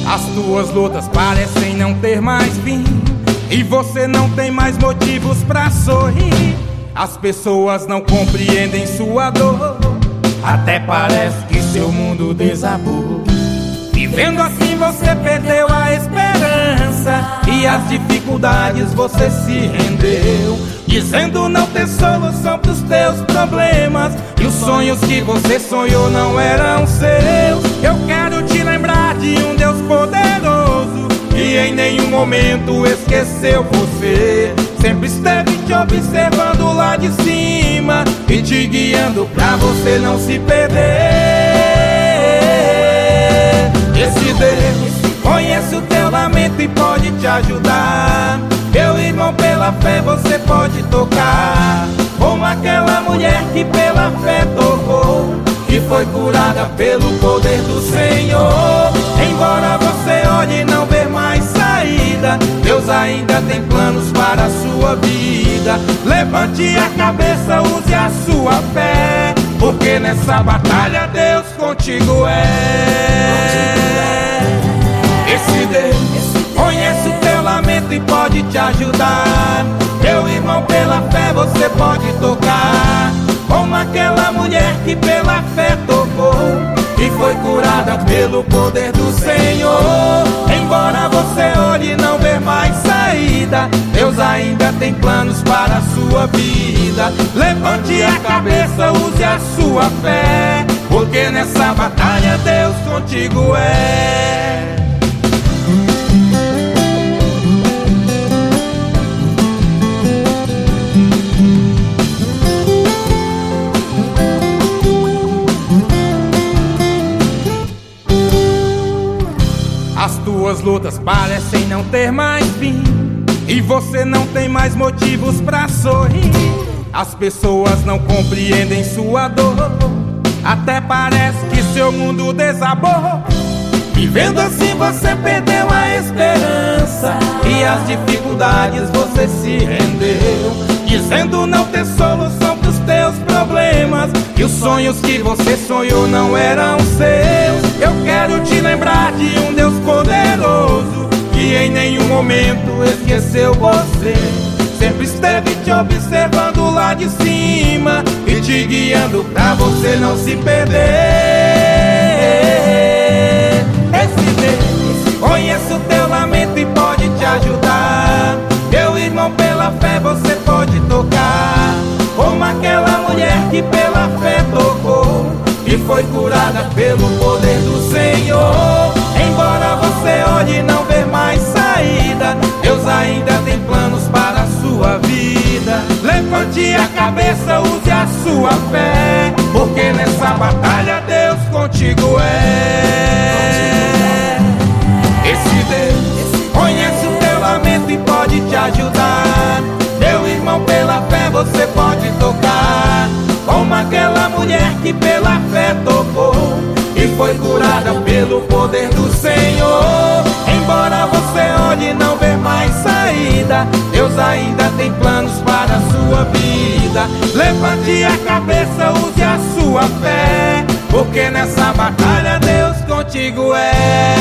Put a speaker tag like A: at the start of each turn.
A: As tuas lutas parecem não ter mais fim, e você não tem mais motivos pra sorrir. As pessoas não compreendem sua dor, até parece que seu mundo desabou. Vivendo assim você perdeu a esperança, e às dificuldades você se rendeu, dizendo não ter solução pros teus problemas, e os sonhos que você sonhou não eram seus. Eu quero te lembrar de um Deus poderoso, que em nenhum momento esqueceu você. Sempre esteve te observando lá de cima e te guiando pra você não se perder. Esse Deus conhece o teu lamento e pode te ajudar. Meu irmão, pela fé você pode tocar, como aquela mulher que pela fé tocou e foi curada pelo poder do Senhor. Embora você olhe e não ver mais saída, Deus ainda tem planos para a sua vida. Levante a cabeça, use a sua fé, porque nessa batalha Deus contigo é. Esse Deus conhece o teu lamento e pode te ajudar. Meu irmão, pela fé você pode tocar, como aquela mulher que pela fé tocou e foi curada pelo poder do Senhor. Embora você olhe e não ver mais saída, Deus ainda tem planos para a sua vida. Levante a cabeça, use a sua fé, porque nessa batalha Deus contigo é. As tuas lutas parecem não ter mais fim, e você não tem mais motivos pra sorrir. As pessoas não compreendem sua dor, até parece que seu mundo desabou. Vivendo assim você perdeu a esperança, e às dificuldades você se rendeu, dizendo não ter solução pros teus problemas, e os sonhos que você sonhou não eram seus. Eu quero te lembrar de um Deus poderoso, que em nenhum momento esqueceu você. Sempre esteve te observando lá de cima e te guiando pra você não se perder. Esse Deus conhece o teu lamento e pode te ajudar. Meu irmão, pela fé você pode tocar, como aquela mulher que pela fé tocou e foi curada pelo poder do Senhor. Embora você olhe e não ver mais saída, Deus ainda tem planos para a sua vida. Levante a cabeça, use a sua fé, porque nessa batalha Deus contigo é. Esse Deus conhece o teu lamento e pode te ajudar. Meu irmão, pela fé você pode tocar, como aquela mulher que pela fé tocou e foi curada pelo poder do Senhor. Embora você olhe e não ver mais saída, Deus ainda tem planos para a sua vida. Levante a cabeça, use a sua fé, porque nessa batalha Deus contigo é.